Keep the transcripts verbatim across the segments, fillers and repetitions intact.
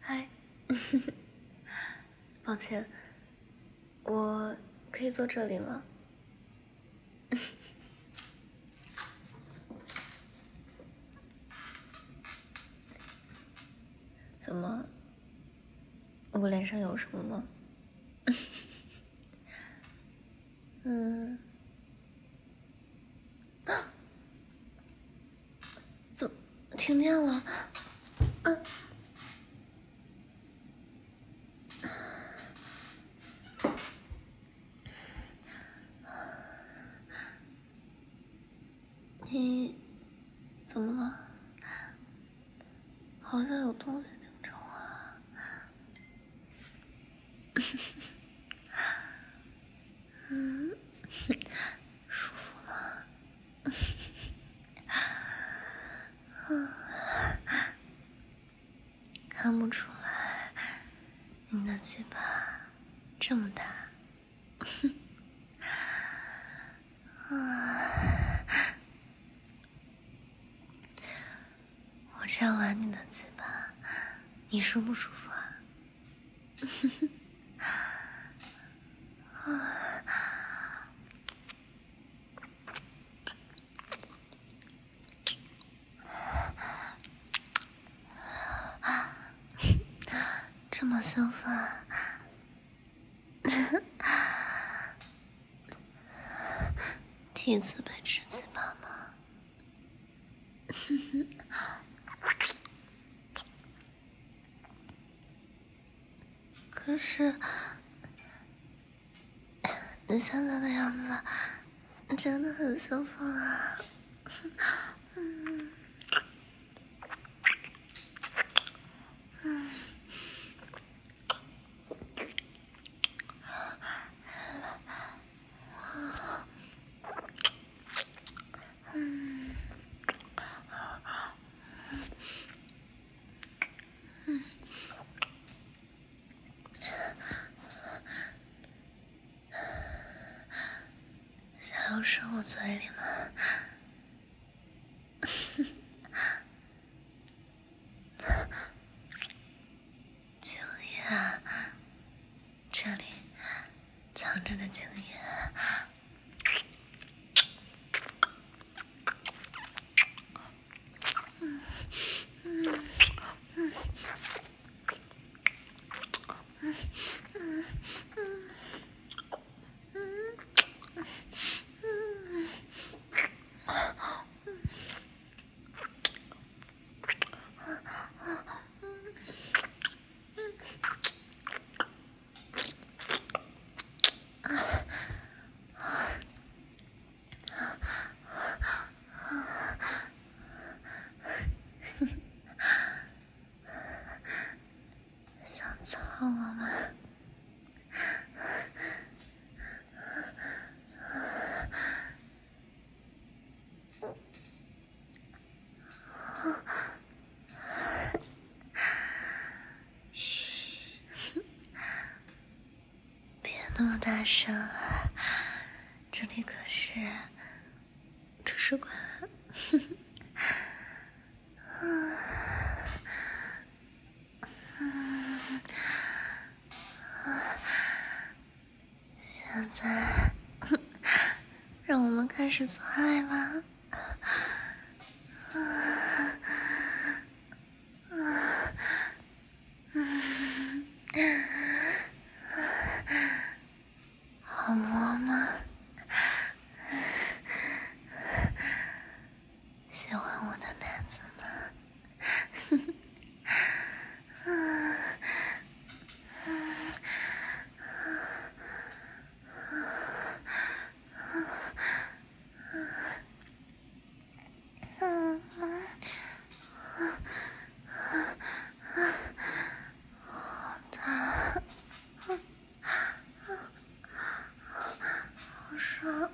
嗨，抱歉，我可以坐这里吗？怎么？我脸上有什么吗？嗯，怎么停电了？嗯、你怎么了？好像有东西盯着我啊。嗯，舒服吗？看不出来，你的鸡巴这么大。我这样玩你的鸡巴，你舒不舒服啊？这么兴奋，第一次被吃鸡巴吗？可是你现在的样子真的很兴奋啊！嗯嗯。嗯，嗯，想要伸我嘴里吗？精液啊，这里藏着的精液。嗯嗯嗯嗯嗯嗯嗯嗯。想操我吗？嘘，别那么大声啊，这里可是图书馆。现在，让我们开始做爱吧。好摸吗？喜欢我的男子吗？好大，好爽。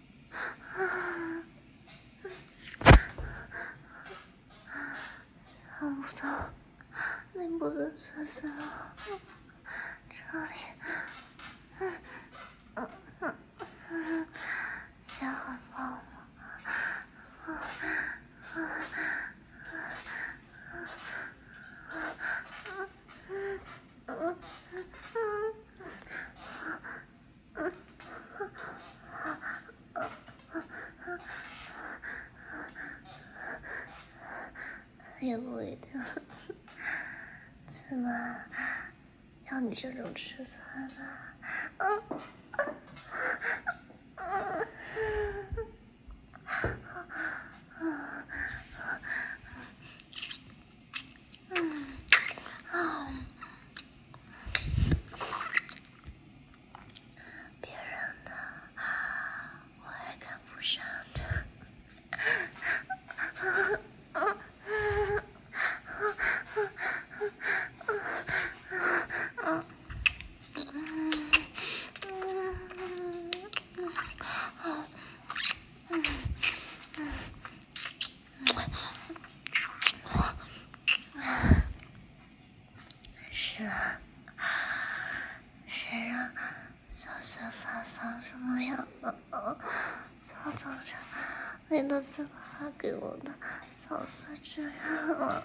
想不到你不是学习了，这里，嗯嗯嗯嗯，也很棒吗？ 也不一定。起码要你这种尺寸的。嗯嗯嗯嗯，别人的我还看不上的。是啊，谁让小雪发骚这么痒呢？操纵着你的嘴巴给我的小碎这样了。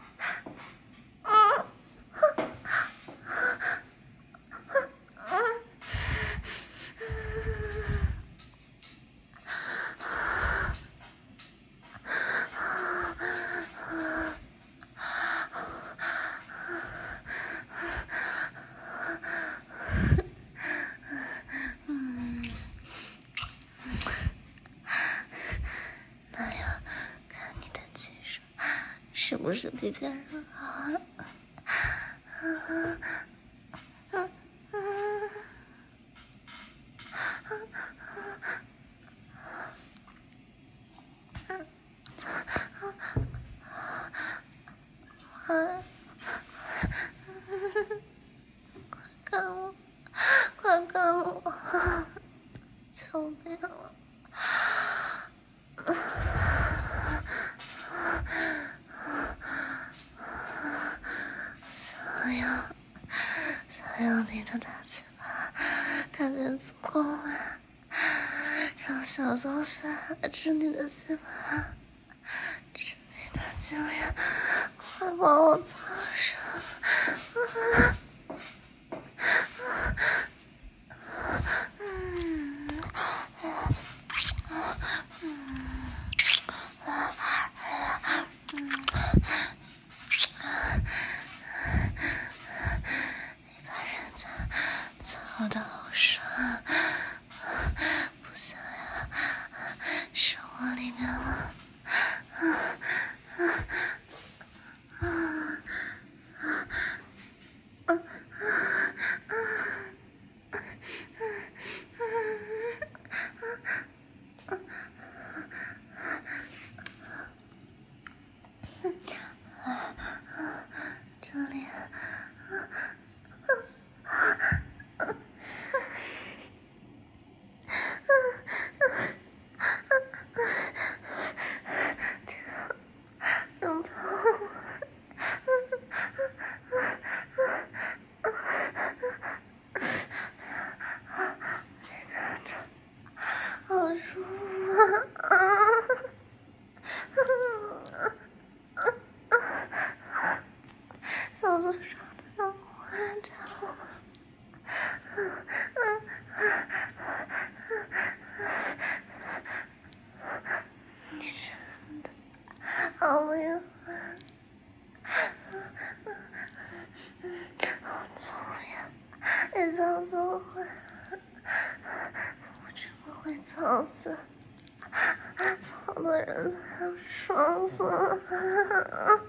是不是比别人好啊？快干我！快干我！求你了！想要想要你的大嘴巴看见子宫了，让小松鼠吃你的嘴巴，吃你的精液，快帮我擦上！操的好爽，不想呀，是我里面吗？这里。好舒服啊！小嘴耍的要坏掉了。你真的好厉害，好聪明，你操作会，怎么这么会操作？操的人才爽死了！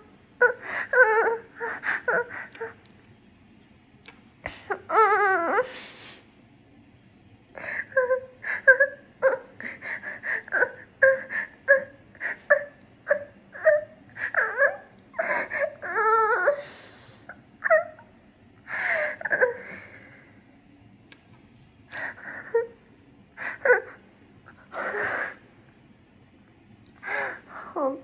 好痛，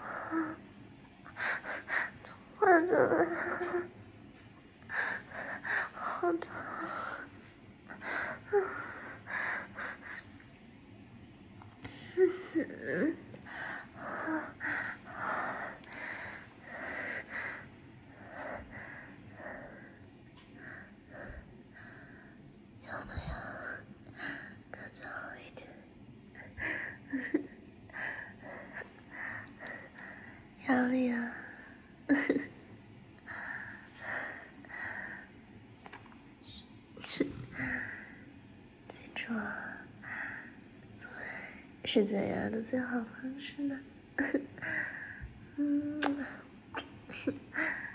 快进来！好痛。要不要更最好一点？压力啊！ 说，做爱是减压的最好方式呢。嗯，